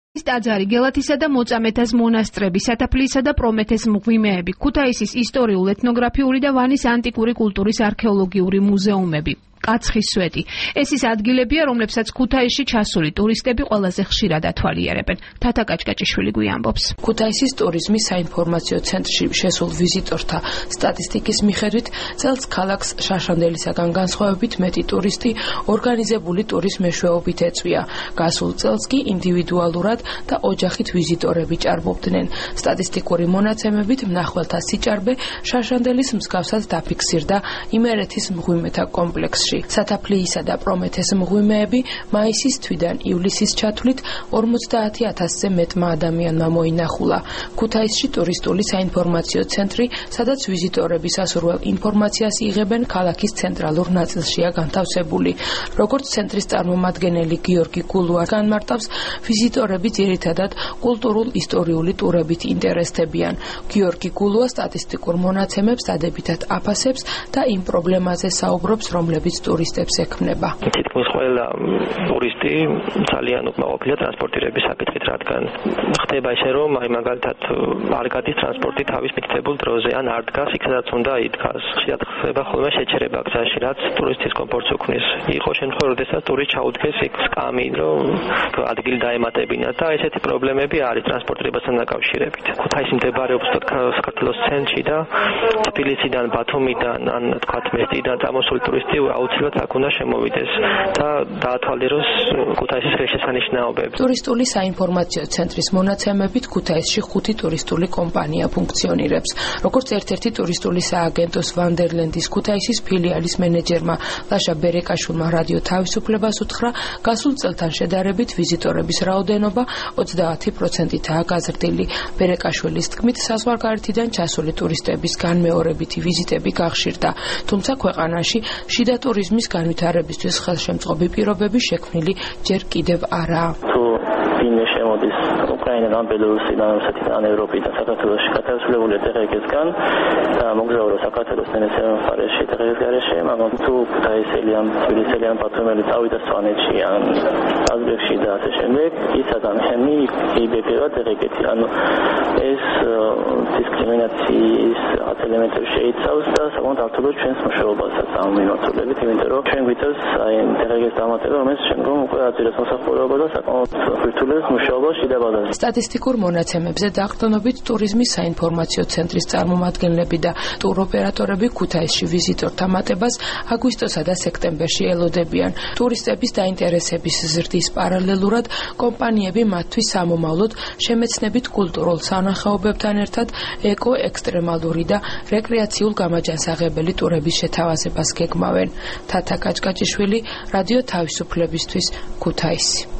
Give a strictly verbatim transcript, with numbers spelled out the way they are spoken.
ტაძარი, გელათისა და მოწამეთას მონასტრები, სათაფლიისა და პრომეთეს მღვიმეები, ქუთაისის ისტორიულ, ეთნოგრაფიული და ვანის ანტიკური კულტურის არქეოლოგიური მუზეუმები. კაცხის სვეტი. ეს ის ადგილებია, რომლებსაც ქუთაისში ჩასული ტურისტები ყველაზე ხშირად ათვალიერებენ. თათა კაჭკაჭიშვილი გვიამბობს. ქუთაისის ტურიზმის საინფორმაციო ცენტრში შესულ ვიზიტორთა სტატისტიკის მიხედვით, წელს ქალაქს შაშანდელისაგან განსხვავებით მეტი ტურისტი ორგანიზებული ტურის მეშვეობით ეწვია. გასულ წელს კი ინდივიდუალურად და ოჯახით ვიზიტორები ჭარბობდნენ. სტატისტიკური მონაცემებით მნახველთა სიჭარბე შაშანდელის მსგავსად დაფიქსირდა იმერეთის მღვიმეთა კომპლექსში. სათაფლიისა და პრომეთეს მღვიმეები მაისის თვიდან ივლისის ჩათვლით ორმოცდაათი ათასზე მეტმა ადამიანმა მოინახულა. ქუთაისში ტურისტული საინფორმაციო ცენტრი, სადაც ვიზიტორები სასურველ ინფორმაციას იღებენ, ქალაქის ცენტრალურ ნაწილშია განთავსებული. როგორც ცენტრის წარმომადგენელი გიორგი გულუა განმარტავს, ვიზიტორები ძირითადად კულტურულ-ისტორიული ტურებით ინტერესდებიან. გიორგი გულუა სტატისტიკურ მონაცემებს დადებითად აფასებს და იმ პრობლემაზე საუბრობს, რომლებიც ტურისტებს ექმნება. თითქმის ყველა ტურისტი ძალიან უკმაყოფილია ტრანსპორტირების საკითხით, რადგან ხდება ისე, რომ აი მაგალითად არ გადის ტრანსპორტი თავის მითითებულ დროზე, ან არ დგას იქ, სადაც უნდა იდგას. ხშირად ხდება ხოლმე შეჩერება გზაში, რაც ტურისტის კომფორტს უქმნის. იყო შემთხვევა, როდესაც ტურისტი ჩაუდგეს იქ სკამი, რომ ადგილი დაემატებინა და ესეთი პრობლემები არის ტრანსპორტირებასთან დაკავშირებით. ქუთაისი მდებარეობს საქართველოს ცენტრში და თბილისიდან, ბათუმიდან, ან თქვათ მესტიდან წამოსული ტურისტი აუცილებლად აქ უნდა შემოვიდეს და დაათვალიეროს ქუთაისის ღირსშესანიშნაობები. ტურისტული საინფორმაციო ცენტრის მონაცემებით ქუთაისში ხუთი ტურისტული კომპანია ფუნქციონირებს. როგორც ერთ-ერთი ტურისტული სააგენტოს ვანდერლენდის ქუთაისის ფილიალის მენეჯერმა ლაშა ბერეკაშვილმა რადიო თავისუფლებას უთხრა, გასულ წელთან შედარებით ვიზიტორების რაოდენობა ოცდაათი პროცენტითაა გაზრდილი. ბერეკაშვილის თქმით, საზღვარგარეთიდან ჩასული ტურისტების განმეორებითი ვიზიტები გახშირდა, თუმცა ქვეყანაში შიდა ტურიზმის განვითარებისთვის ხელშემწყობი პირობები შექმნილი ჯერ კიდევ არაა. ვინმე შემოდის უკრაინიდან, ბელორუსიდან, რუსეთიდან, ევროპიდან, საქართველოში გადასვლებული დღეებისგან და მოგზაურა საქართველოს ნენესერენ მხარეში დღეს გარეშე, მაგრამ თუ ქუთაისელი ან თბილისელი ან ბათუმელი წავიდა სვანეთში ან აზბეკში და ასე შემდეგ, ის ადამიანი იბებება დღეებში. ანუ ეს დისკრიმინაციის ელემენტები შეიცავს და საკმაოდ აქტიურად ჩვენს მუშაობასაც ამ მიმართულებით, იმიტომ რომ ჩვენ გვიწევს აი დღეების დამატება, რომელიც შემდგომ უკვე აწირებს მოსახლეობა და საკმაოდ ვირტუალურ მუშაობას შიდა ბაზაზე. სტატისტიკურ მონაცემებზე დაყრდნობით ტურიზმის საინფორმაციო ცენტრის წარმომადგენლები და ტუროპერატორები ქუთაისში ვიზიტორთა მატებას აგვისტოსა და სექტემბერში ელოდებიან. ტურისტების დაინტერესების ზრდის პარალელურად კომპანიები მათთვის სამომავლოდ შემეცნებით კულტურულ სანახაობებთან ერთად ეკო-ექსტრემალური და რეკრეაციულ გამაჯანსაღებელი ტურების შეთავაზებას გეგმავენ. თათა კაჭკაჭიშვილი, რადიო თავისუფლებისთვის, ქუთაისი.